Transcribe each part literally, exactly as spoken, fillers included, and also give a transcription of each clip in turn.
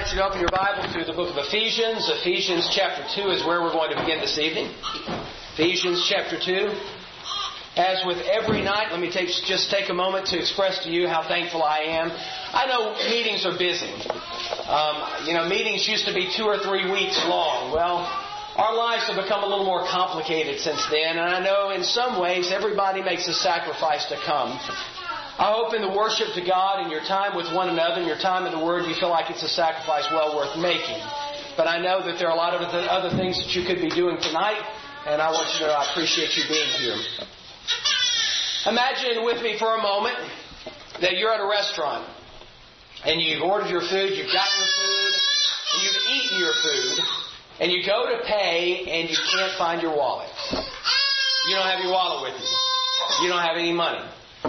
invite you to open your Bible to the book of Ephesians. Ephesians chapter two is where we're going to begin this evening. Ephesians chapter two. As with every night, let me take, just take a moment to express to you how thankful I am. I know meetings are busy. Um, you know, meetings used to be two or three weeks long. Well, our lives have become a little more complicated since then, and I know in some ways everybody makes a sacrifice to come. I hope in the worship to God and your time with one another and your time in the Word, you feel like it's a sacrifice well worth making. But I know that there are a lot of other things that you could be doing tonight, and I want you to know I appreciate you being here. Imagine with me for a moment that you're at a restaurant and you've ordered your food, you've gotten your food, and you've eaten your food, and you go to pay and you can't find your wallet. You don't have your wallet with you. You don't have any money.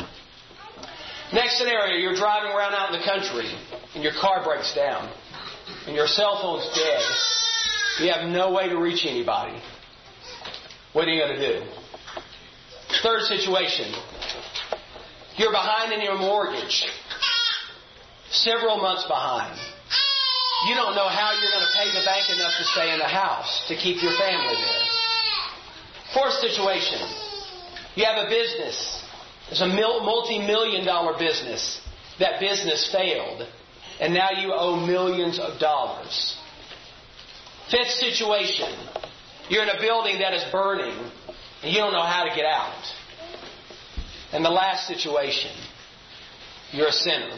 Next scenario, you're driving around out in the country and your car breaks down and your cell phone's dead. You have no way to reach anybody. What are you going to do? Third situation, you're behind in your mortgage, several months behind. You don't know how you're going to pay the bank enough to stay in the house, to keep your family there. Fourth situation, you have a business. It's a multi-million dollar business. That business failed, and now you owe millions of dollars. Fifth situation, you're in a building that is burning, and you don't know how to get out. And the last situation, you're a sinner.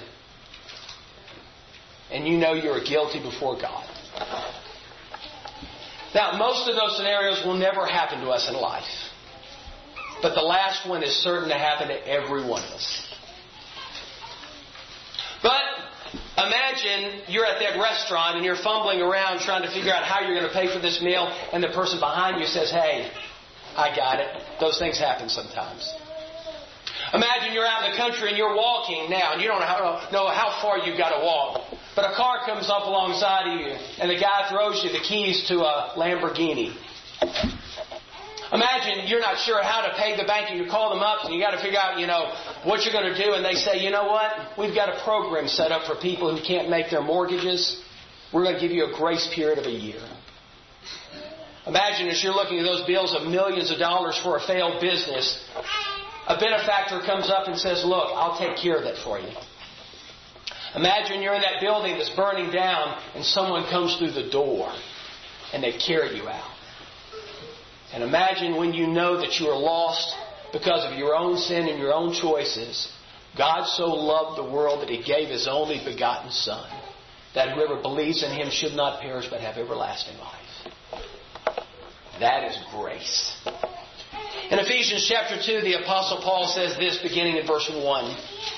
And you know you're guilty before God. Now, most of those scenarios will never happen to us in life. But the last one is certain to happen to every one of us. But imagine you're at that restaurant and you're fumbling around trying to figure out how you're going to pay for this meal, and the person behind you says, "Hey, I got it." Those things happen sometimes. Imagine you're out in the country and you're walking now, and you don't know how far you've got to walk. But a car comes up alongside of you, and the guy throws you the keys to a Lamborghini. Imagine you're not sure how to pay the bank, and you call them up, and you got to figure out, you know, what you're going to do. And they say, "You know what? We've got a program set up for people who can't make their mortgages. We're going to give you a grace period of a year." Imagine as you're looking at those bills of millions of dollars for a failed business, a benefactor comes up and says, "Look, I'll take care of that for you." Imagine you're in that building that's burning down, and someone comes through the door and they carry you out. And imagine when you know that you are lost because of your own sin and your own choices. God so loved the world that He gave His only begotten Son, that whoever believes in Him should not perish but have everlasting life. That is grace. In Ephesians chapter two, the Apostle Paul says this, beginning in verse one.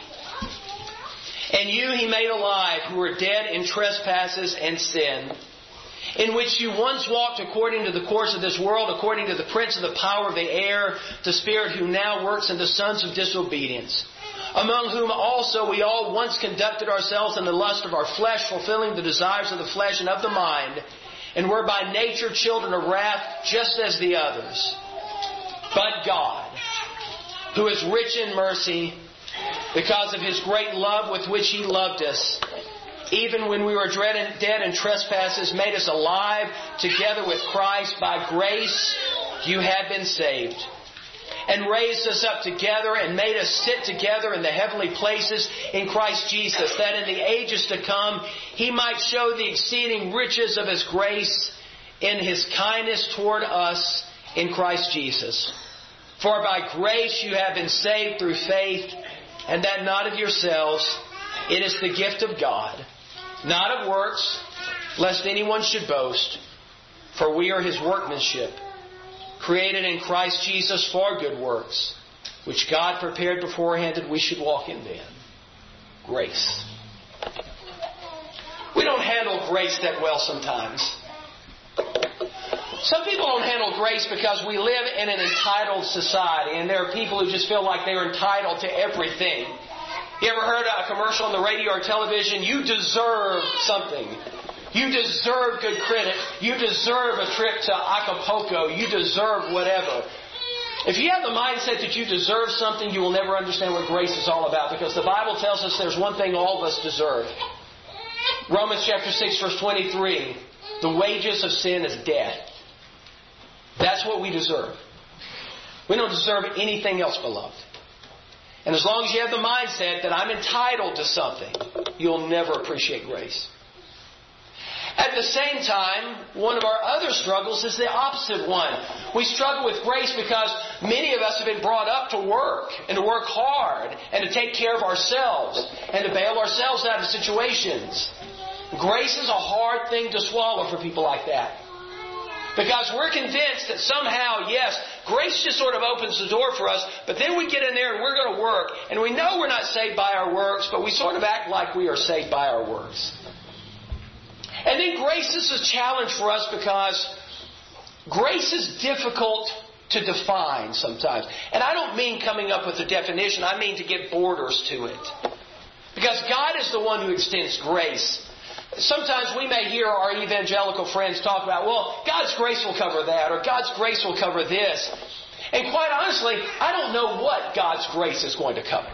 "And you He made alive, who were dead in trespasses and sin, in which you once walked according to the course of this world, according to the prince of the power of the air, the spirit who now works in the sons of disobedience, among whom also we all once conducted ourselves in the lust of our flesh, fulfilling the desires of the flesh and of the mind, and were by nature children of wrath, just as the others. But God, who is rich in mercy, because of His great love with which He loved us, even when we were dead in trespasses, made us alive together with Christ. By grace you have been saved, and raised us up together and made us sit together in the heavenly places in Christ Jesus, that in the ages to come He might show the exceeding riches of His grace in His kindness toward us in Christ Jesus. For by grace you have been saved through faith, and that not of yourselves. It is the gift of God, not of works, lest anyone should boast. For we are His workmanship, created in Christ Jesus for good works, which God prepared beforehand that we should walk in them." Grace. We don't handle grace that well sometimes. Some people don't handle grace because we live in an entitled society, and there are people who just feel like they're entitled to everything. You ever heard a commercial on the radio or television? You deserve something. You deserve good credit. You deserve a trip to Acapulco. You deserve whatever. If you have the mindset that you deserve something, you will never understand what grace is all about, because the Bible tells us there's one thing all of us deserve. Romans chapter six, verse twenty-three. The wages of sin is death. That's what we deserve. We don't deserve anything else, beloved. And as long as you have the mindset that I'm entitled to something, you'll never appreciate grace. At the same time, one of our other struggles is the opposite one. We struggle with grace because many of us have been brought up to work and to work hard and to take care of ourselves and to bail ourselves out of situations. Grace is a hard thing to swallow for people like that. Because we're convinced that somehow, yes, grace just sort of opens the door for us, but then we get in there and we're going to work, and we know we're not saved by our works, but we sort of act like we are saved by our works. And then grace is a challenge for us because grace is difficult to define sometimes. And I don't mean coming up with a definition, I mean to give borders to it. Because God is the one who extends grace. Sometimes we may hear our evangelical friends talk about, well, God's grace will cover that, or God's grace will cover this. And quite honestly, I don't know what God's grace is going to cover.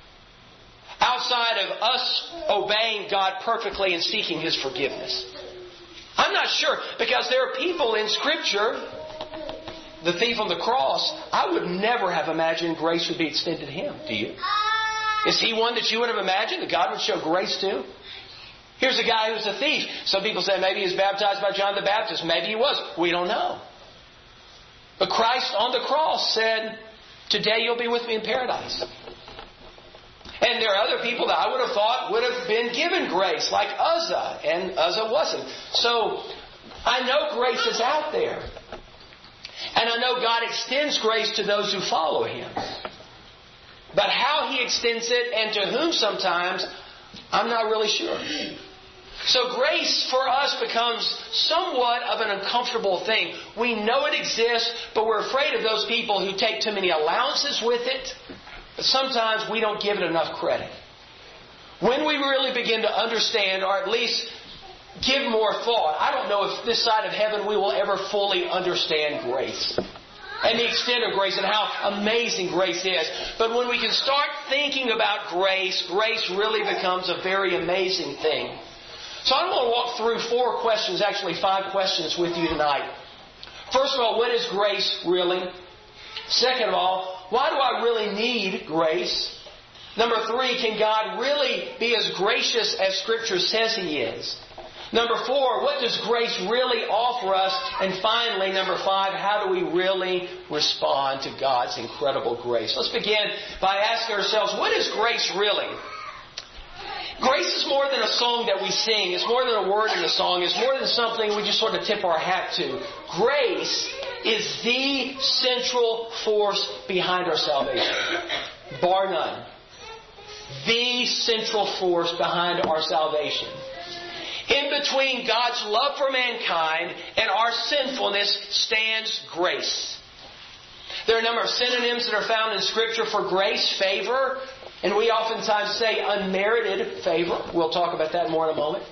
Outside of us obeying God perfectly and seeking His forgiveness. I'm not sure, because there are people in Scripture, the thief on the cross, I would never have imagined grace would be extended to him. Do you? Is he one that you would have imagined that God would show grace to? Here's a guy who's a thief. Some people say maybe he was baptized by John the Baptist. Maybe he was. We don't know. But Christ on the cross said, today you'll be with me in paradise. And there are other people that I would have thought would have been given grace, like Uzzah. And Uzzah wasn't. So I know grace is out there. And I know God extends grace to those who follow Him. But how He extends it and to whom sometimes, I'm not really sure. So grace for us becomes somewhat of an uncomfortable thing. We know it exists, but we're afraid of those people who take too many allowances with it. But sometimes we don't give it enough credit. When we really begin to understand, or at least give more thought, I don't know if this side of heaven we will ever fully understand grace. And the extent of grace and how amazing grace is. But when we can start thinking about grace, grace really becomes a very amazing thing. So I want to walk through four questions, actually five questions with you tonight. First of all, what is grace really? Second of all, why do I really need grace? Number three, can God really be as gracious as Scripture says He is? Number four, what does grace really offer us? And finally, number five, how do we really respond to God's incredible grace? Let's begin by asking ourselves, what is grace really? Grace is more than a song that we sing. It's more than a word in a song. It's more than something we just sort of tip our hat to. Grace is the central force behind our salvation. Bar none. The central force behind our salvation. In between God's love for mankind and our sinfulness stands grace. There are a number of synonyms that are found in Scripture for grace: favor, and we oftentimes say unmerited favor. We'll talk about that more in a moment.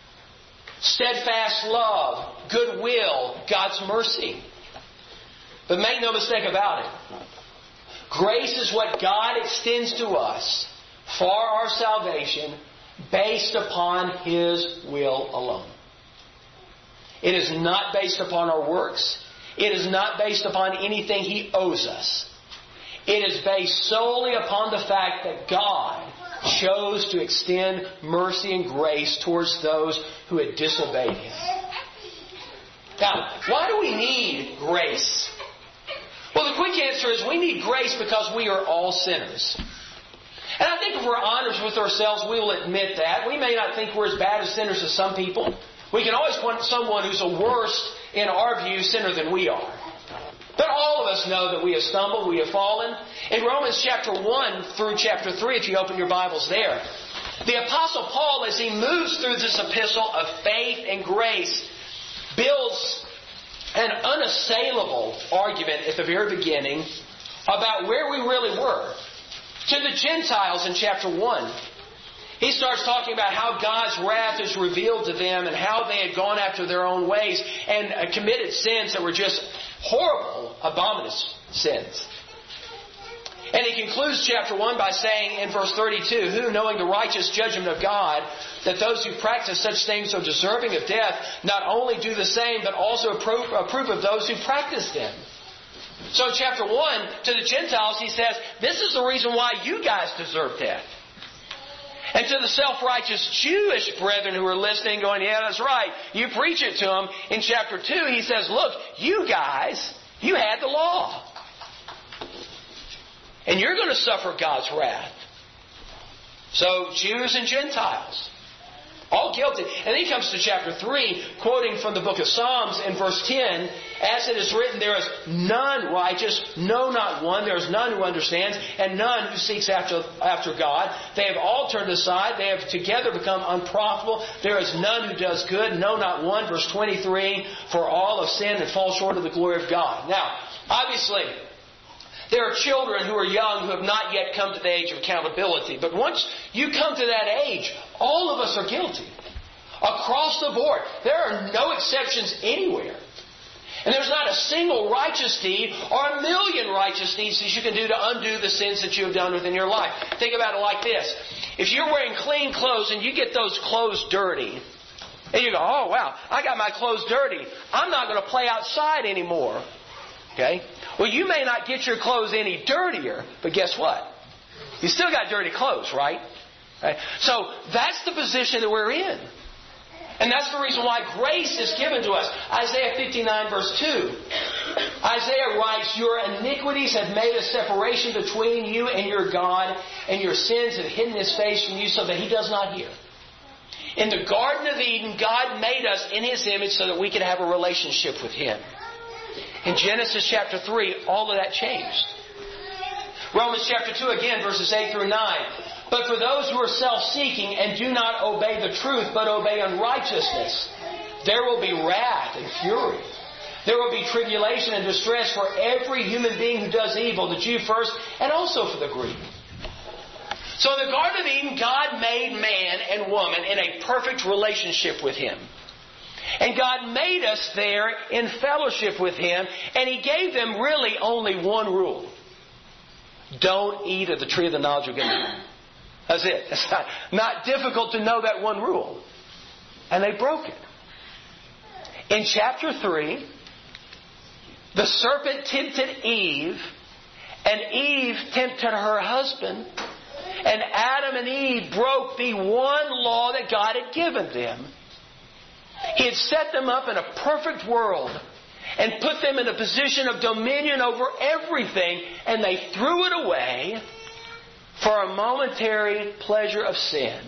Steadfast love, goodwill, God's mercy. But make no mistake about it. Grace is what God extends to us for our salvation, based upon His will alone. It is not based upon our works. It is not based upon anything He owes us. It is based solely upon the fact that God chose to extend mercy and grace towards those who had disobeyed Him. Now, why do we need grace? Well, the quick answer is we need grace because we are all sinners. And I think if we're honest with ourselves, we will admit that. We may not think we're as bad as sinners as some people. We can always find someone who's a worse, in our view, sinner than we are. But all of us know that we have stumbled, we have fallen. In Romans chapter one through chapter three, if you open your Bibles there, the Apostle Paul, as he moves through this epistle of faith and grace, builds an unassailable argument at the very beginning about where we really were. To the Gentiles in chapter one. He starts talking about how God's wrath is revealed to them and how they had gone after their own ways and uh, committed sins that were just horrible, abominous sins. And he concludes chapter one by saying in verse thirty-two, who, knowing the righteous judgment of God, that those who practice such things are deserving of death, not only do the same, but also approve, approve of those who practice them. So in chapter one, to the Gentiles, he says, this is the reason why you guys deserve death. And to the self-righteous Jewish brethren who are listening, going, yeah, that's right, you preach it to them. In chapter two, he says, look, you guys, you had the law. And you're going to suffer God's wrath. So, Jews and Gentiles, all guilty. And then he comes to chapter three, quoting from the book of Psalms in verse ten, as it is written, there is none righteous, no, not one. There is none who understands, and none who seeks after, after God. They have all turned aside. They have together become unprofitable. There is none who does good, no, not one. Verse twenty-three, for all have sinned and fall short of the glory of God. Now, obviously, there are children who are young who have not yet come to the age of accountability. But once you come to that age, all of us are guilty. Across the board. There are no exceptions anywhere. And there's not a single righteous deed or a million righteous deeds that you can do to undo the sins that you have done within your life. Think about it like this. If you're wearing clean clothes and you get those clothes dirty, and you go, oh wow, I got my clothes dirty. I'm not going to play outside anymore. Okay? Well, you may not get your clothes any dirtier, but guess what? You still got dirty clothes, right? Right? So that's the position that we're in. And that's the reason why grace is given to us. Isaiah fifty-nine verse two. Isaiah writes, your iniquities have made a separation between you and your God, and your sins have hidden His face from you so that He does not hear. In the Garden of Eden, God made us in His image so that we could have a relationship with Him. In Genesis chapter three, all of that changed. Romans chapter two again, verses eight through nine. But for those who are self-seeking and do not obey the truth, but obey unrighteousness, there will be wrath and fury. There will be tribulation and distress for every human being who does evil, the Jew first, and also for the Greek. So in the Garden of Eden, God made man and woman in a perfect relationship with Him. And God made us there in fellowship with Him, and He gave them really only one rule. Don't eat of the tree of the knowledge of good and evil. That's it. It's not, not difficult to know that one rule. And they broke it. In chapter three, the serpent tempted Eve, and Eve tempted her husband, and Adam and Eve broke the one law that God had given them. He had set them up in a perfect world and put them in a position of dominion over everything, and they threw it away for a momentary pleasure of sin.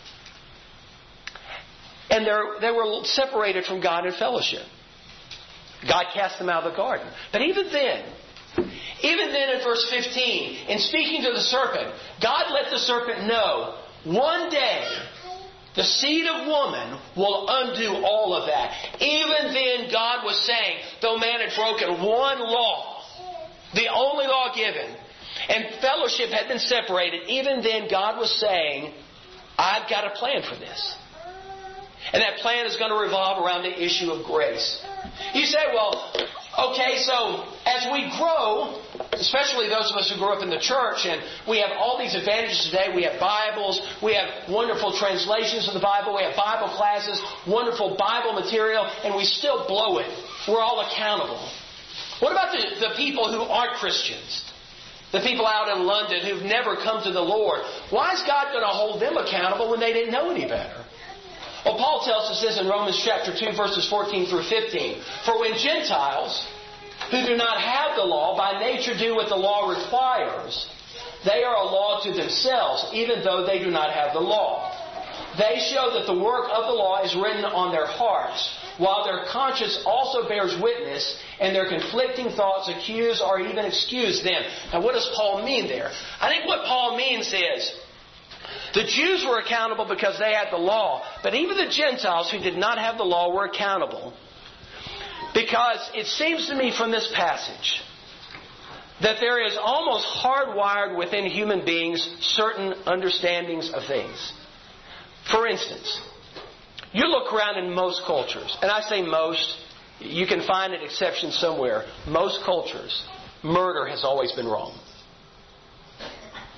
And they were separated from God in fellowship. God cast them out of the garden. But even then, even then in verse fifteen, in speaking to the serpent, God let the serpent know, one day the seed of woman will undo all of that. Even then God was saying, though man had broken one law, the only law given, and fellowship had been separated, even then God was saying, I've got a plan for this. And that plan is going to revolve around the issue of grace. You say, well, okay, so as we grow, especially those of us who grew up in the church, and we have all these advantages today. We have Bibles, we have wonderful translations of the Bible, we have Bible classes, wonderful Bible material, and we still blow it. We're all accountable. What about the, the people who aren't Christians? The people out in London who've never come to the Lord. Why is God going to hold them accountable when they didn't know any better? Well, Paul tells us this in Romans chapter two, verses fourteen through fifteen. For when Gentiles, who do not have the law, by nature do what the law requires, they are a law to themselves, even though they do not have the law. They show that the work of the law is written on their hearts, while their conscience also bears witness, and their conflicting thoughts accuse or even excuse them. Now, what does Paul mean there? I think what Paul means is, the Jews were accountable because they had the law, but even the Gentiles who did not have the law were accountable. Because it seems to me from this passage that there is almost hardwired within human beings certain understandings of things. For instance, you look around in most cultures, and I say most, you can find an exception somewhere. Most cultures, murder has always been wrong.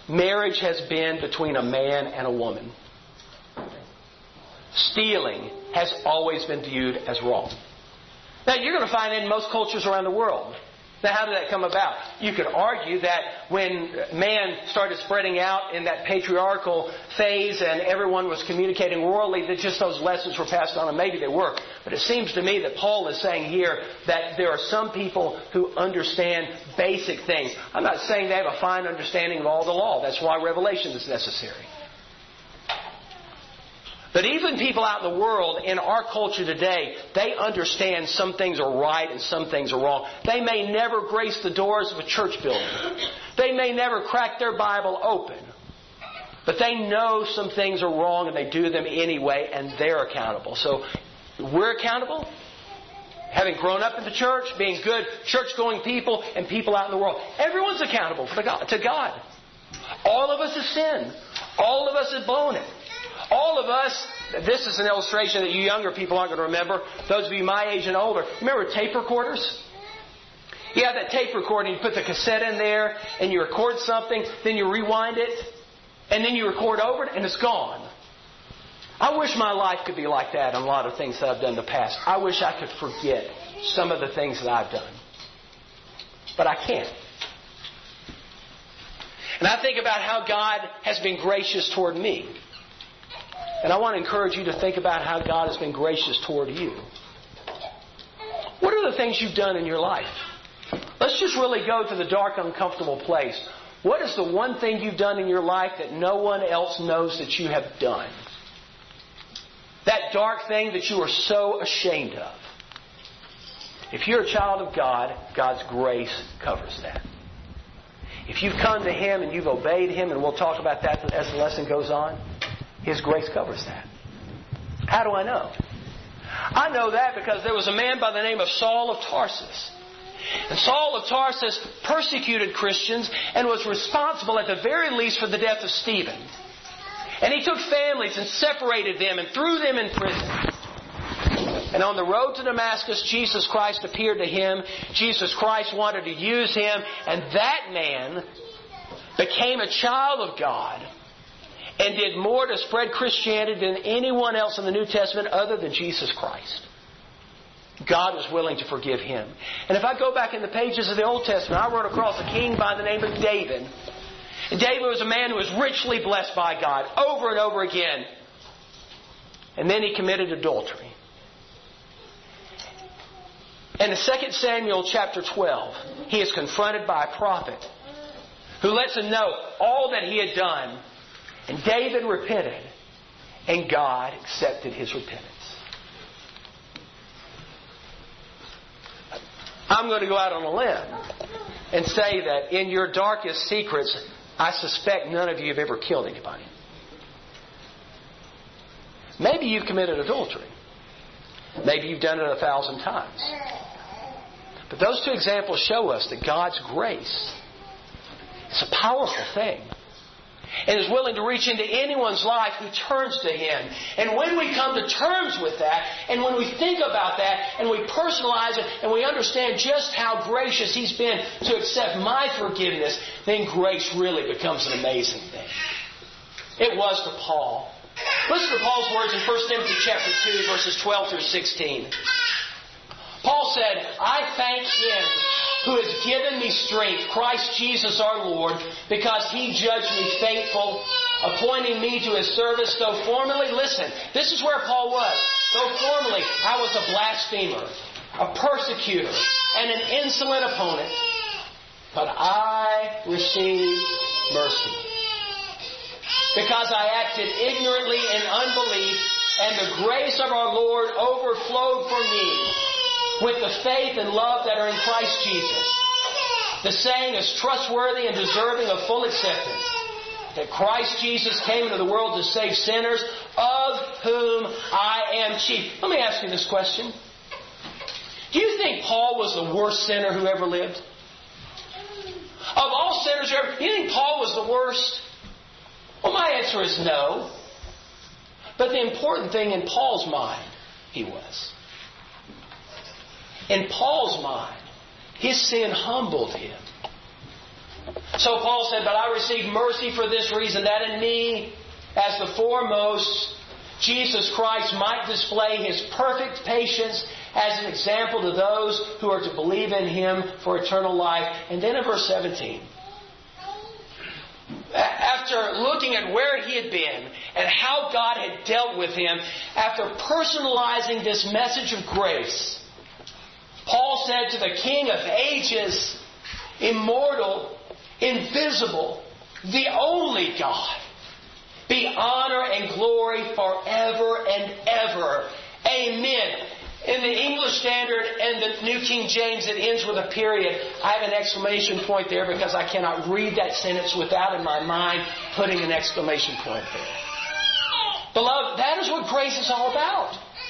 marriage has been between a man and a woman. Stealing has always been viewed as wrong. Now, you're going to find it in most cultures around the world. Now, how did that come about? You could argue that when man started spreading out in that patriarchal phase and everyone was communicating orally, that just those lessons were passed on, and maybe they were. But it seems to me that Paul is saying here that there are some people who understand basic things. I'm not saying they have a fine understanding of all the law. That's why revelation is necessary. But even people out in the world, in our culture today, they understand some things are right and some things are wrong. They may never grace the doors of a church building. They may never crack their Bible open. But they know some things are wrong and they do them anyway, and they're accountable. So we're accountable. Having grown up in the church, being good church-going people and people out in the world. Everyone's accountable to God. All of us have sinned. All of us have blown it. All of us, this is an illustration that you younger people aren't going to remember. Those of you my age and older, remember tape recorders? You have that tape recorder and you put the cassette in there and you record something, then you rewind it, and then you record over it and it's gone. I wish my life could be like that on a lot of things that I've done in the past. I wish I could forget some of the things that I've done. But I can't. And I think about how God has been gracious toward me. And I want to encourage you to think about how God has been gracious toward you. What are the things you've done in your life? Let's just really go to the dark, uncomfortable place. What is the one thing you've done in your life that no one else knows that you have done? That dark thing that you are so ashamed of. If you're a child of God, God's grace covers that. If you've come to Him and you've obeyed Him, and we'll talk about that as the lesson goes on, His grace covers that. How do I know? I know that because there was a man by the name of Saul of Tarsus. And Saul of Tarsus persecuted Christians and was responsible at the very least for the death of Stephen. And he took families and separated them and threw them in prison. And on the road to Damascus, Jesus Christ appeared to him. Jesus Christ wanted to use him. And that man became a child of God and did more to spread Christianity than anyone else in the New Testament other than Jesus Christ. God was willing to forgive him. And if I go back in the pages of the Old Testament, I run across a king by the name of David. And David was a man who was richly blessed by God over and over again. And then he committed adultery. And in Second Samuel chapter twelve, he is confronted by a prophet who lets him know all that he had done. And David repented, and God accepted his repentance. I'm going to go out on a limb and say that in your darkest secrets, I suspect none of you have ever killed anybody. Maybe you've committed adultery. Maybe you've done it a thousand times. But those two examples show us that God's grace is a powerful thing. And is willing to reach into anyone's life who turns to Him. And when we come to terms with that, and when we think about that, and we personalize it, and we understand just how gracious He's been to accept my forgiveness, then grace really becomes an amazing thing. It was to Paul. Listen to Paul's words in First Timothy chapter two, verses twelve through sixteen. Paul said, I thank Him who has given me strength, Christ Jesus our Lord, because He judged me faithful, appointing me to His service, though formerly, listen, this is where Paul was, though formerly I was a blasphemer, a persecutor, and an insolent opponent, but I received mercy. Because I acted ignorantly in unbelief, and the grace of our Lord overflowed for me with the faith and love that are in Christ Jesus. The saying is trustworthy and deserving of full acceptance, that Christ Jesus came into the world to save sinners, of whom I am chief. Let me ask you this question. Do you think Paul was the worst sinner who ever lived? Of all sinners who ever, do you think Paul was the worst? Well, my answer is no. But the important thing in Paul's mind, he was. In Paul's mind, his sin humbled him. So Paul said, but I received mercy for this reason, that in me, as the foremost, Jesus Christ might display His perfect patience as an example to those who are to believe in Him for eternal life. And then in verse seventeen, after looking at where he had been and how God had dealt with him, after personalizing this message of grace, Paul said to the King of ages, immortal, invisible, the only God, be honor and glory forever and ever. Amen. In the English Standard and the New King James, it ends with a period. I have an exclamation point there because I cannot read that sentence without in my mind putting an exclamation point there. Beloved, that is what grace is all about.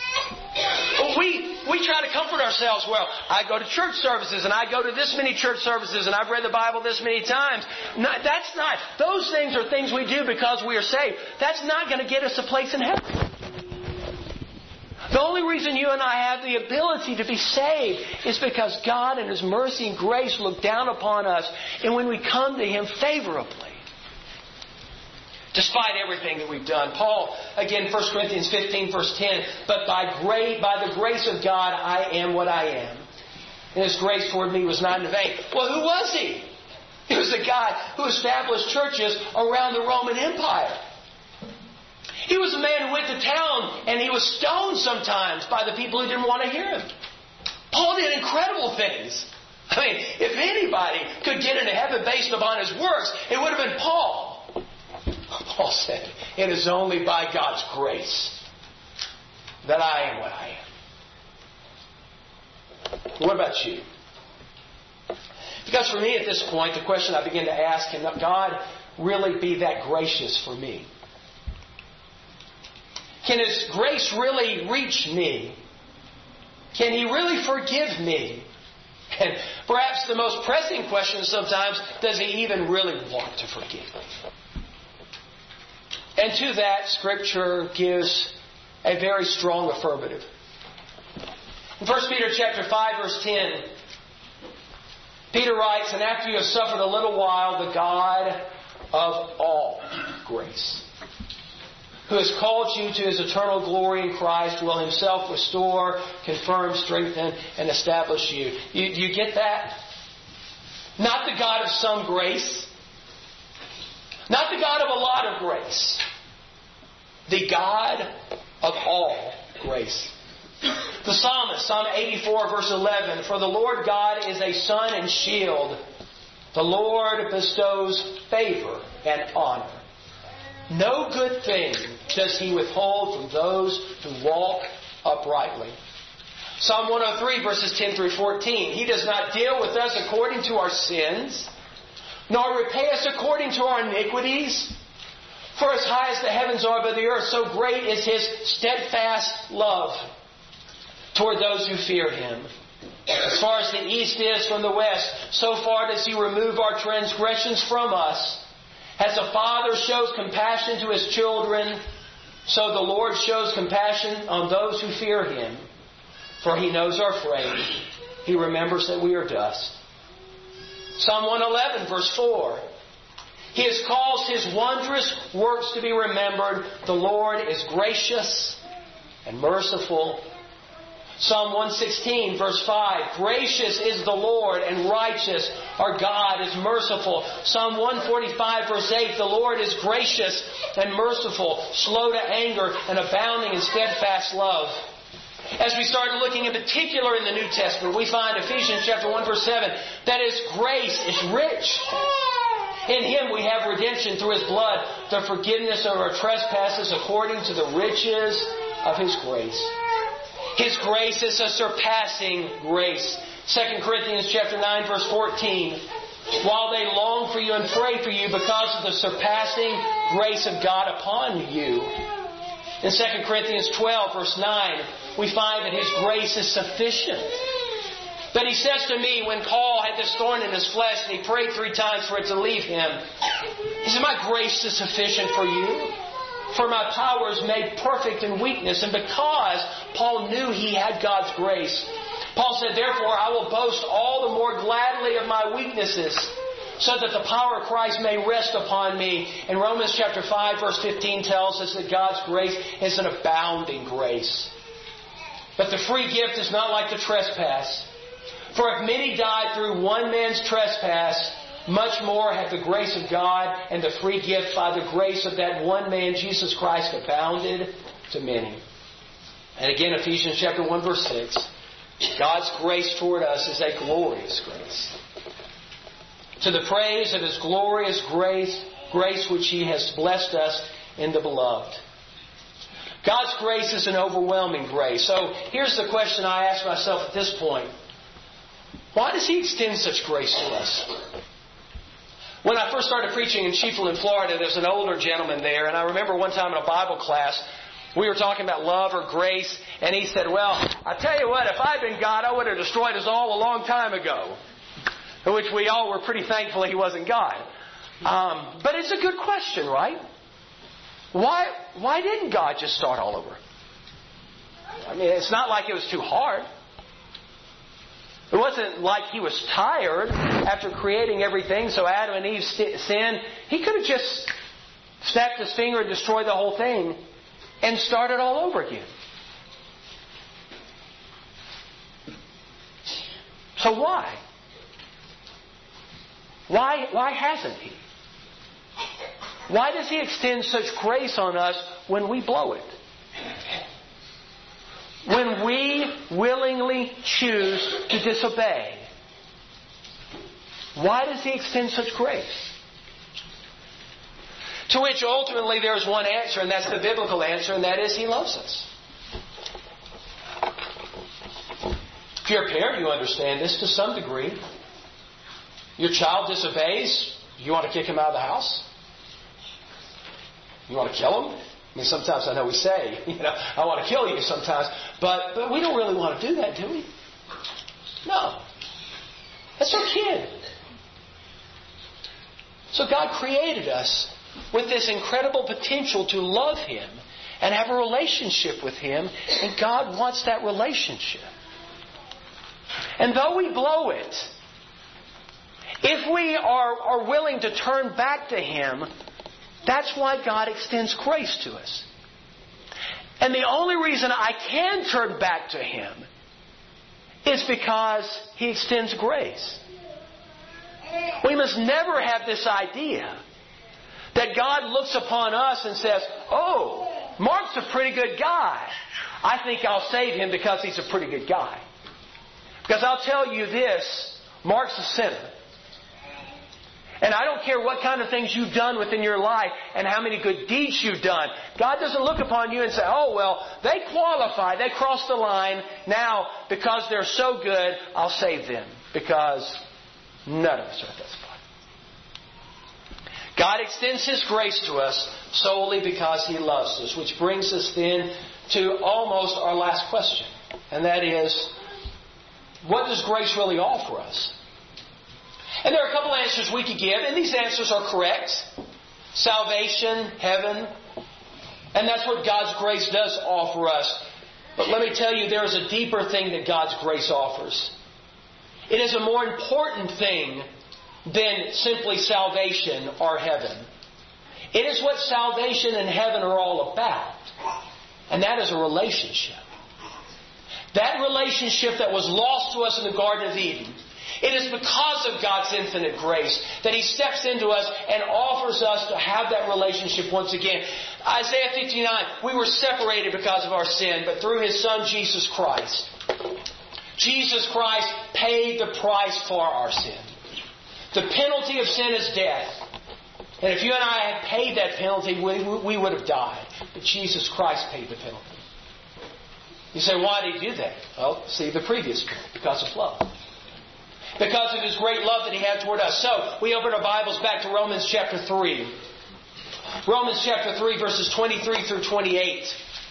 We we try to comfort ourselves. Well, I go to church services and I go to this many church services and I've read the Bible this many times. No, that's not. Those things are things we do because we are saved. That's not going to get us a place in heaven. The only reason you and I have the ability to be saved is because God in His mercy and grace look down upon us, and when we come to Him favorably, despite everything that we've done. Paul, again, First Corinthians fifteen, verse ten, but by grace, by the grace of God, I am what I am. And His grace toward me was not in vain. Well, who was He? He was the guy who established churches around the Roman Empire. He was a man who went to town and he was stoned sometimes by the people who didn't want to hear him. Paul did incredible things. I mean, if anybody could get into heaven based upon his works, it would have been Paul. Paul said, it is only by God's grace that I am what I am. What about you? Because for me at this point, the question I begin to ask, can God really be that gracious for me? Can His grace really reach me? Can He really forgive me? And perhaps the most pressing question sometimes, does He even really want to forgive me? And to that, Scripture gives a very strong affirmative. In First Peter chapter five, verse ten, Peter writes, and after you have suffered a little while, the God of all grace, who has called you to His eternal glory in Christ, will Himself restore, confirm, strengthen, and establish you. You, you get that? Not the God of some grace. Not the God of a lot of grace. The God of all grace. The psalmist, Psalm eighty-four, verse eleven, for the Lord God is a sun and shield. The Lord bestows favor and honor. No good thing does He withhold from those who walk uprightly. Psalm one oh three, verses ten through fourteen. He does not deal with us according to our sins, nor repay us according to our iniquities. For as high as the heavens are above the earth, so great is His steadfast love toward those who fear Him. As far as the east is from the west, so far does He remove our transgressions from us. As a father shows compassion to his children, so the Lord shows compassion on those who fear Him. For He knows our frame. He remembers that we are dust. Psalm one eleven, verse four. He has caused His wondrous works to be remembered. The Lord is gracious and merciful. Psalm one sixteen, verse five. Gracious is the Lord and righteous. Our God is merciful. Psalm one forty-five, verse eight. The Lord is gracious and merciful, slow to anger, and abounding in steadfast love. As we started looking in particular in the New Testament, we find Ephesians chapter one, verse seven, that His grace is rich. In Him we have redemption through His blood, the forgiveness of our trespasses according to the riches of His grace. His grace is a surpassing grace. Second Corinthians chapter nine, verse fourteen. While they long for you and pray for you because of the surpassing grace of God upon you. In Second Corinthians twelve, verse nine, we find that His grace is sufficient. But He says to me, when Paul had this thorn in his flesh and he prayed three times for it to leave him, he said, my grace is sufficient for you. For my power is made perfect in weakness. And because Paul knew he had God's grace, Paul said, therefore I will boast all the more gladly of my weaknesses, so that the power of Christ may rest upon me. And Romans chapter five verse fifteen tells us that God's grace is an abounding grace. But the free gift is not like the trespass. For if many died through one man's trespass, much more have the grace of God and the free gift by the grace of that one man, Jesus Christ, abounded to many. And again, Ephesians chapter one verse six. God's grace toward us is a glorious grace. To the praise of His glorious grace, grace which He has blessed us in the Beloved. God's grace is an overwhelming grace. So here's the question I ask myself at this point. Why does He extend such grace to us? When I first started preaching in Chiefland, Florida, there's an older gentleman there. And I remember one time in a Bible class, we were talking about love or grace. And he said, well, I tell you what, if I'd been God, I would have destroyed us all a long time ago. Which we all were pretty thankful He wasn't God. Um, but it's a good question, right? Why, why didn't God just start all over? I mean, it's not like it was too hard. It wasn't like He was tired after creating everything, so Adam and Eve sinned. He could have just snapped His finger and destroyed the whole thing and started all over again. So why? Why, why hasn't He? Why does He extend such grace on us when we blow it? When we willingly choose to disobey? Why does He extend such grace? To which ultimately there's one answer, and that's the biblical answer, and that is He loves us. If you're a parent, you understand this to some degree. Your child disobeys, you want to kick him out of the house? You want to kill him? I mean, sometimes I know we say, you know, I want to kill you sometimes, but, but we don't really want to do that, do we? No. That's our kid. So God created us with this incredible potential to love Him and have a relationship with Him, and God wants that relationship. And though we blow it, if we are, are willing to turn back to Him, that's why God extends grace to us. And the only reason I can turn back to Him is because He extends grace. We must never have this idea that God looks upon us and says, oh, Mark's a pretty good guy. I think I'll save him because he's a pretty good guy. Because I'll tell you this, Mark's a sinner. And I don't care what kind of things you've done within your life and how many good deeds you've done. God doesn't look upon you and say, oh, well, they qualify. They crossed the line. Now, because they're so good, I'll save them. Because none of us are at that spot. God extends His grace to us solely because He loves us. Which brings us then to almost our last question. And that is, what does grace really offer us? And there are a couple answers we could give, and these answers are correct. Salvation, heaven, and that's what God's grace does offer us. But let me tell you, there is a deeper thing that God's grace offers. It is a more important thing than simply salvation or heaven. It is what salvation and heaven are all about. And that is a relationship. That relationship that was lost to us in the Garden of Eden. It is because of God's infinite grace that He steps into us and offers us to have that relationship once again. Isaiah fifty-nine, we were separated because of our sin, but through His Son, Jesus Christ. Jesus Christ paid the price for our sin. The penalty of sin is death. And if you and I had paid that penalty, we, we would have died. But Jesus Christ paid the penalty. You say, why did He do that? Well, see the previous point. Because of love. Because of His great love that He had toward us. So, we open our Bibles back to Romans chapter three. Romans chapter three, verses twenty-three through twenty-eight.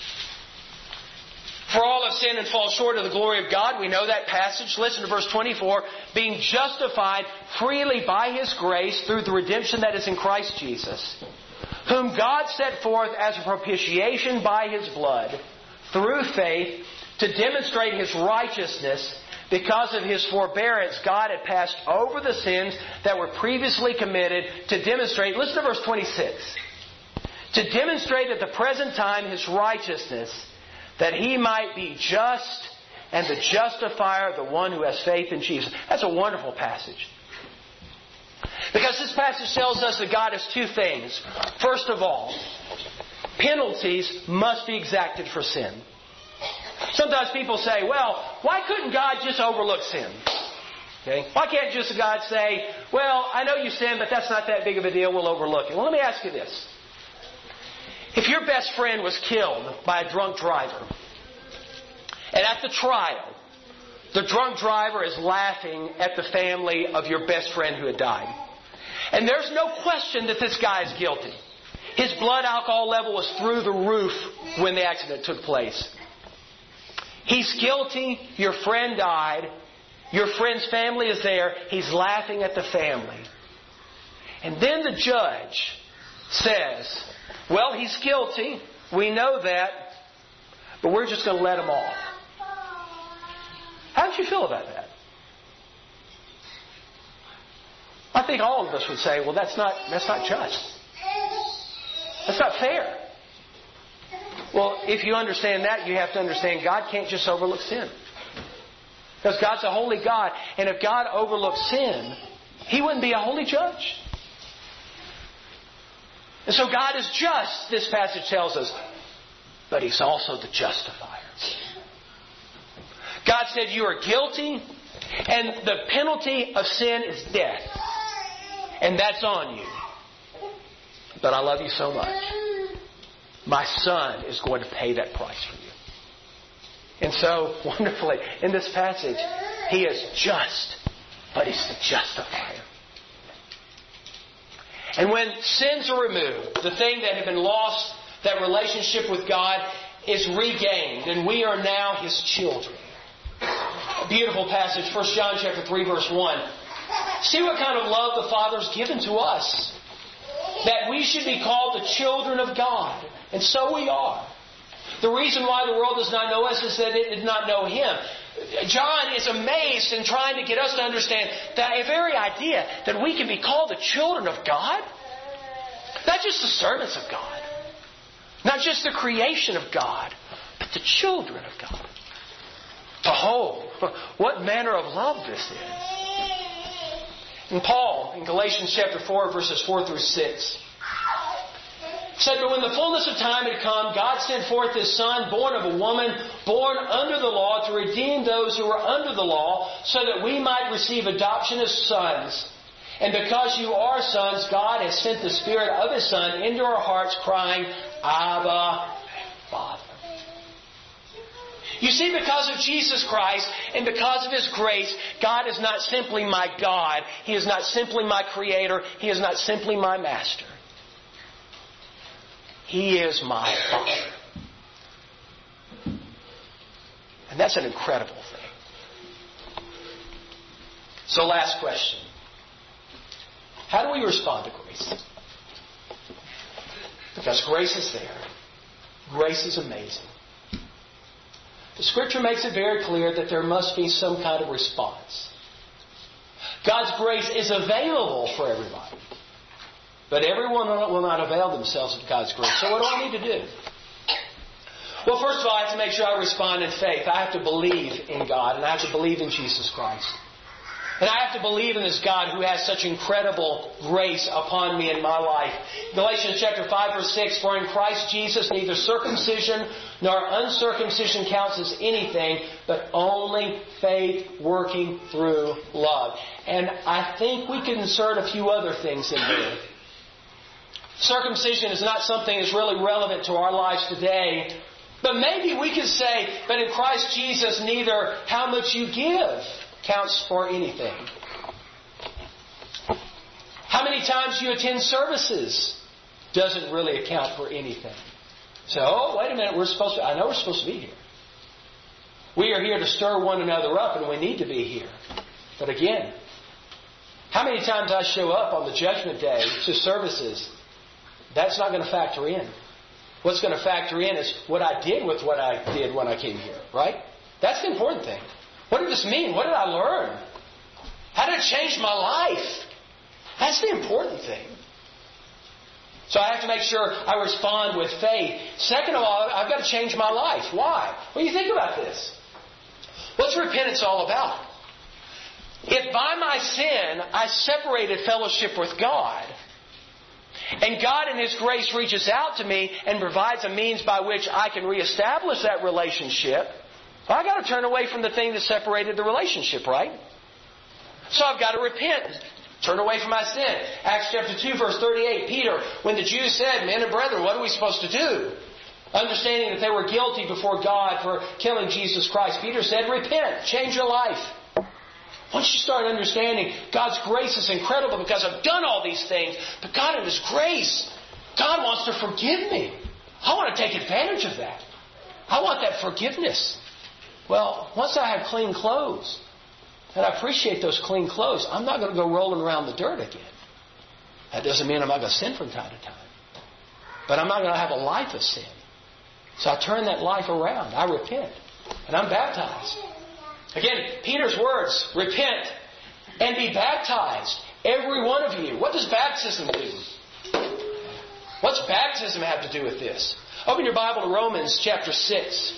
For all have sinned and fall short of the glory of God. We know that passage. Listen to verse twenty-four. Being justified freely by His grace through the redemption that is in Christ Jesus, whom God set forth as a propitiation by His blood, through faith, to demonstrate His righteousness, because of His forbearance, God had passed over the sins that were previously committed to demonstrate, listen to verse twenty-six, to demonstrate at the present time His righteousness, that He might be just and the justifier of the one who has faith in Jesus. That's a wonderful passage. Because this passage tells us that God has two things. First of all, penalties must be exacted for sin. Sometimes people say, well, why couldn't God just overlook sin? Okay? Why can't just God say, well, I know you sinned, but that's not that big of a deal, we'll overlook it. Well, let me ask you this. If your best friend was killed by a drunk driver, and at the trial, the drunk driver is laughing at the family of your best friend who had died, and there's no question that this guy is guilty. His blood alcohol level was through the roof when the accident took place. He's guilty. Your friend died. Your friend's family is there. He's laughing at the family. And then the judge says, well, he's guilty. We know that. But we're just going to let him off. How did you feel about that? I think all of us would say, well, that's not, that's not just. That's not fair. Well, if you understand that, you have to understand God can't just overlook sin. Because God's a holy God. And if God overlooked sin, He wouldn't be a holy judge. And so God is just, this passage tells us. But He's also the justifier. God said you are guilty, and the penalty of sin is death. And that's on you. But I love you so much. My Son is going to pay that price for you. And so, wonderfully, in this passage, He is just, but He's the justifier. And when sins are removed, the thing that had been lost, that relationship with God, is regained, and we are now His children. A beautiful passage, First John chapter three, verse one. See what kind of love the Father's given to us, that we should be called the children of God. And so we are. The reason why the world does not know us is that it did not know Him. John is amazed in trying to get us to understand that very idea that we can be called the children of God. Not just the servants of God. Not just the creation of God. But the children of God. Behold, what manner of love this is. And Paul, in Galatians chapter four, verses four through six, said, but when the fullness of time had come, God sent forth His Son, born of a woman, born under the law, to redeem those who were under the law, so that we might receive adoption as sons. And because you are sons, God has sent the Spirit of His Son into our hearts, crying, Abba, Father. You see, because of Jesus Christ and because of His grace, God is not simply my God. He is not simply my Creator. He is not simply my Master. He is my Father. And that's an incredible thing. So last question. How do we respond to grace? Because grace is there. Grace is amazing. The Scripture makes it very clear that there must be some kind of response. God's grace is available for everybody. But everyone will not avail themselves of God's grace. So what do I need to do? Well, first of all, I have to make sure I respond in faith. I have to believe in God, and I have to believe in Jesus Christ. And I have to believe in this God who has such incredible grace upon me in my life. Galatians chapter five, verse six, for in Christ Jesus neither circumcision nor uncircumcision counts as anything, but only faith working through love. And I think we can insert a few other things in here. Circumcision is not something that's really relevant to our lives today. But maybe we could say, but in Christ Jesus, neither how much you give counts for anything. How many times you attend services doesn't really account for anything. So, oh, wait a minute, we're supposed to, I know we're supposed to be here. We are here to stir one another up, and we need to be here. But again, how many times I show up on the judgment day to services, that's not going to factor in. What's going to factor in is what I did with what I did when I came here, right? That's the important thing. What did this mean? What did I learn? How did it change my life? That's the important thing. So I have to make sure I respond with faith. Second of all, I've got to change my life. Why? Well, you think about this. What's repentance all about? If by my sin I separated fellowship with God, and God in His grace reaches out to me and provides a means by which I can reestablish that relationship, well, I've got to turn away from the thing that separated the relationship, right? So I've got to repent. Turn away from my sin. Acts chapter two, verse thirty-eight. Peter, when the Jews said, men and brethren, what are we supposed to do? Understanding that they were guilty before God for killing Jesus Christ, Peter said, repent. Change your life. Once you start understanding God's grace is incredible because I've done all these things, but God in His grace, God wants to forgive me. I want to take advantage of that. I want that forgiveness. Well, once I have clean clothes, and I appreciate those clean clothes, I'm not going to go rolling around the dirt again. That doesn't mean I'm not going to sin from time to time. But I'm not going to have a life of sin. So I turn that life around. I repent. And I'm baptized. Again, Peter's words, repent and be baptized, every one of you. What does baptism do? What's baptism have to do with this? Open your Bible to Romans chapter six.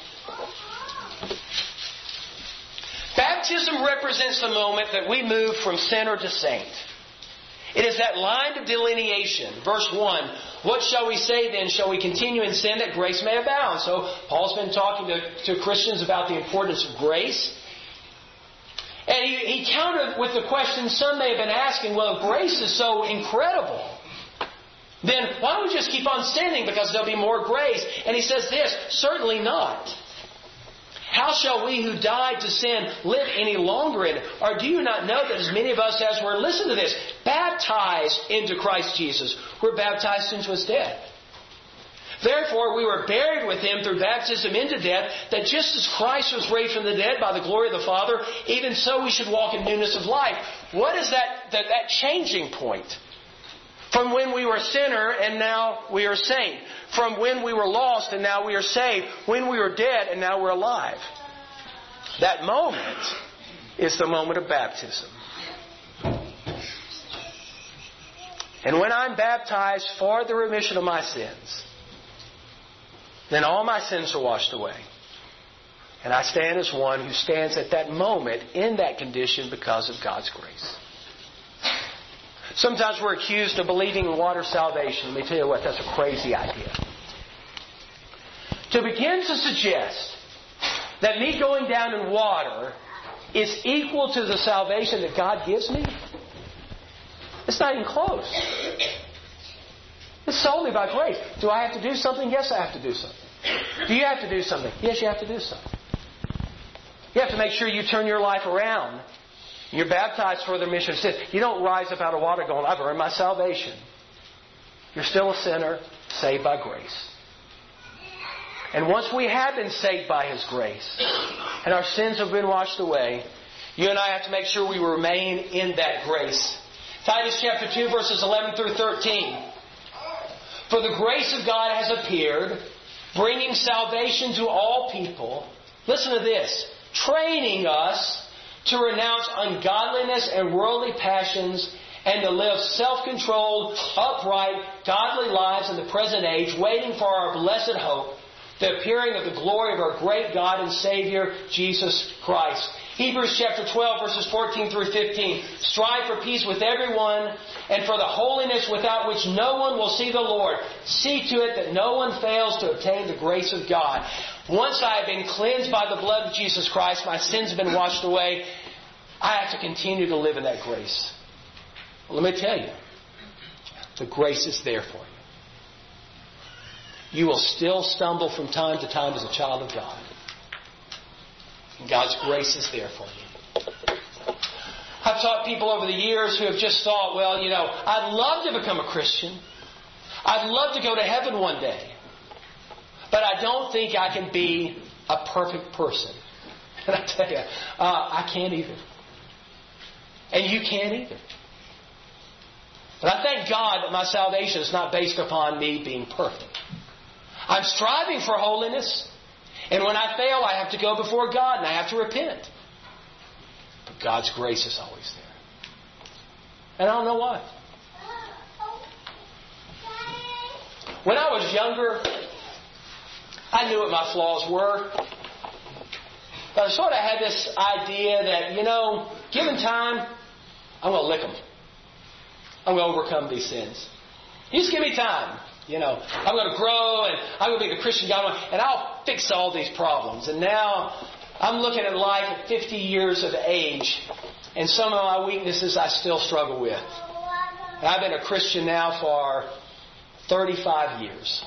Baptism represents the moment that we move from sinner to saint. It is that line of delineation. Verse one, what shall we say then? Shall we continue in sin that grace may abound? So Paul's been talking to, to Christians about the importance of grace. And he, he countered with the question some may have been asking, well, if grace is so incredible, then why don't we just keep on sinning because there'll be more grace? And he says this, certainly not. How shall we who died to sin live any longer in it? Or do you not know that as many of us as were, listen to this, baptized into Christ Jesus, were baptized into His death? Therefore, we were buried with Him through baptism into death, that just as Christ was raised from the dead by the glory of the Father, even so we should walk in newness of life. What is that, that, that changing point? From when we were a sinner and now we are saint. From when we were lost and now we are saved. When we were dead and now we're alive. That moment is the moment of baptism. And when I'm baptized for the remission of my sins, then all my sins are washed away. And I stand as one who stands at that moment in that condition because of God's grace. Sometimes we're accused of believing in water salvation. Let me tell you what, that's a crazy idea. To begin to suggest that me going down in water is equal to the salvation that God gives me, it's not even close. It's solely by grace. Do I have to do something? Yes, I have to do something. Do you have to do something? Yes, you have to do something. You have to make sure you turn your life around. You're baptized for the remission of sins. You don't rise up out of water going, I've earned my salvation. You're still a sinner, saved by grace. And once we have been saved by His grace, and our sins have been washed away, you and I have to make sure we remain in that grace. Titus chapter two, verses eleven through thirteen. For the grace of God has appeared, bringing salvation to all people. Listen to this. Training us to renounce ungodliness and worldly passions, and to live self-controlled, upright, godly lives in the present age, waiting for our blessed hope, the appearing of the glory of our great God and Savior, Jesus Christ. Hebrews chapter twelve, verses fourteen through fifteen. Strive for peace with everyone, and for the holiness without which no one will see the Lord. See to it that no one fails to obtain the grace of God. Once I have been cleansed by the blood of Jesus Christ, my sins have been washed away, I have to continue to live in that grace. Well, let me tell you, the grace is there for you. You will still stumble from time to time as a child of God. And God's grace is there for you. I've taught people over the years who have just thought, well, you know, I'd love to become a Christian. I'd love to go to heaven one day. But I don't think I can be a perfect person. And I tell you, uh, I can't either. And you can't either. But I thank God that my salvation is not based upon me being perfect. I'm striving for holiness. And when I fail, I have to go before God and I have to repent. But God's grace is always there. And I don't know why. When I was younger, I knew what my flaws were. But I sort of had this idea that, you know, given time, I'm going to lick them. I'm going to overcome these sins. You just give me time. You know, I'm going to grow and I'm going to be the Christian God and I'll fix all these problems. And now I'm looking at life at fifty years of age and some of my weaknesses I still struggle with. And I've been a Christian now for thirty-five years.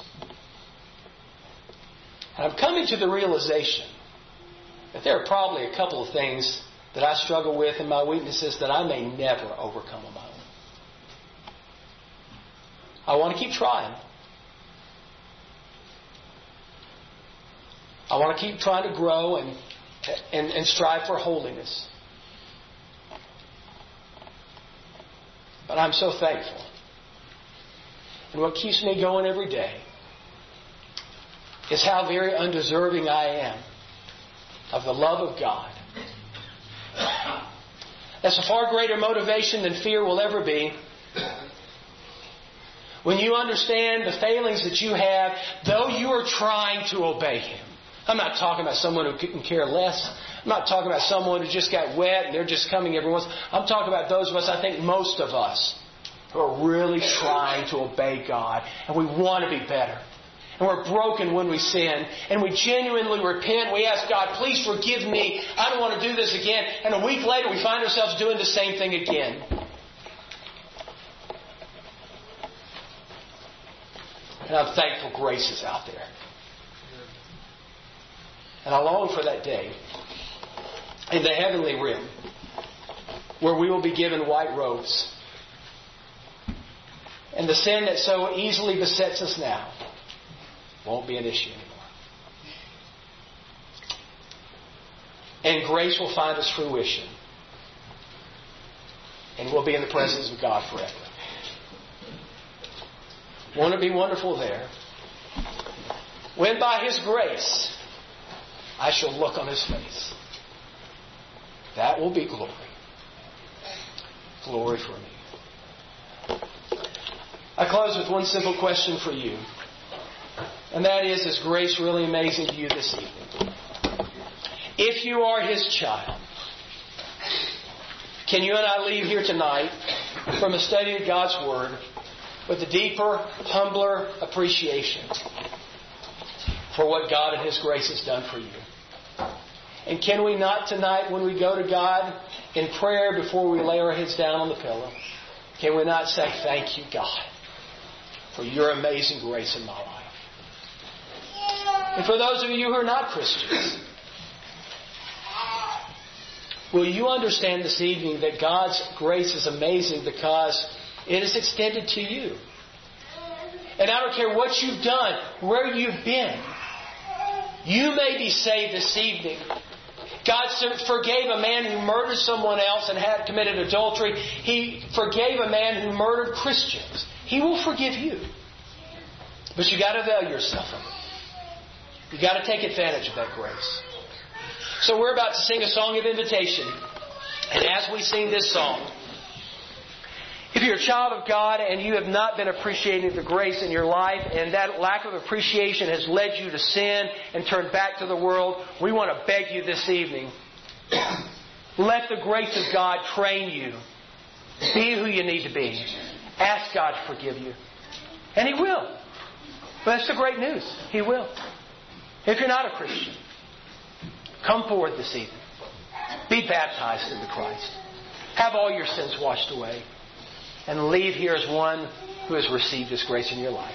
And I'm coming to the realization that there are probably a couple of things that I struggle with and my weaknesses that I may never overcome on my own. I want to keep trying. I want to keep trying to grow and, and, and strive for holiness. But I'm so thankful. And what keeps me going every day is how very undeserving I am of the love of God. That's a far greater motivation than fear will ever be. When you understand the failings that you have, though you are trying to obey Him. I'm not talking about someone who couldn't care less. I'm not talking about someone who just got wet and they're just coming every once. I'm talking about those of us, I think most of us, who are really trying to obey God. And we want to be better. And we're broken when we sin. And we genuinely repent. We ask God, please forgive me. I don't want to do this again. And a week later we find ourselves doing the same thing again. And I'm thankful grace is out there. And I long for that day in the heavenly realm where we will be given white robes. And the sin that so easily besets us now won't be an issue anymore. And grace will find its fruition. And we'll be in the presence of God forever. Won't it be wonderful there? When by His grace I shall look on His face. That will be glory. Glory for me. I close with one simple question for you. And that is, is grace really amazing to you this evening? If you are His child, can you and I leave here tonight from a study of God's Word with a deeper, humbler appreciation for what God and His grace has done for you? And can we not tonight, when we go to God in prayer before we lay our heads down on the pillow, can we not say, thank you, God, for your amazing grace in my life? And for those of you who are not Christians, will you understand this evening that God's grace is amazing because it is extended to you? And I don't care what you've done, where you've been. You may be saved this evening. God forgave a man who murdered someone else and had committed adultery. He forgave a man who murdered Christians. He will forgive you. But you got to avail yourself of it. You got to take advantage of that grace. So we're about to sing a song of invitation. And as we sing this song, if you're a child of God and you have not been appreciating the grace in your life and that lack of appreciation has led you to sin and turn back to the world, we want to beg you this evening, let the grace of God train you. Be who you need to be. Ask God to forgive you. And He will. But that's the great news. He will. If you're not a Christian, come forward this evening. Be baptized into Christ. Have all your sins washed away. And leave here as one who has received His grace in your life.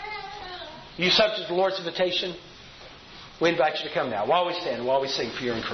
You subject to the Lord's invitation? We invite you to come now while we stand, while we sing for your encouragement.